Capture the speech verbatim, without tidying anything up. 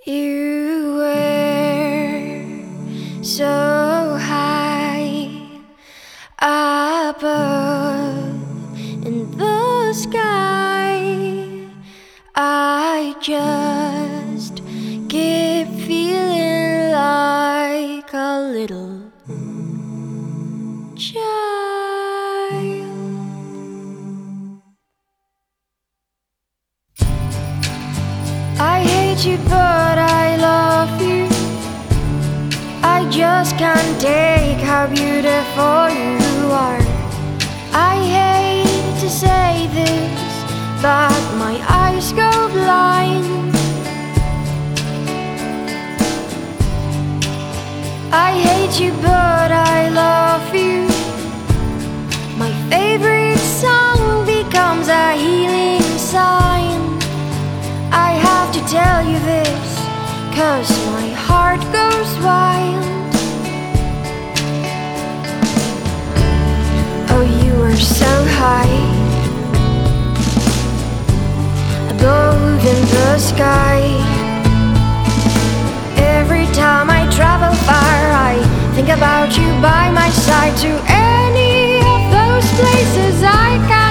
You were so high above in the sky. I just keep feeling like a little child. I hate you, but I love you. I just can't take how beautiful you are. I hate to say this, but my eyes go blind. I hate you, but I love you. My favorite song becomes a healing sign. I have to tell you this, 'cause my heart goes wild. Oh, you are so high above in the sky. Every time I travel far, I think about you by my side. To any of those places I can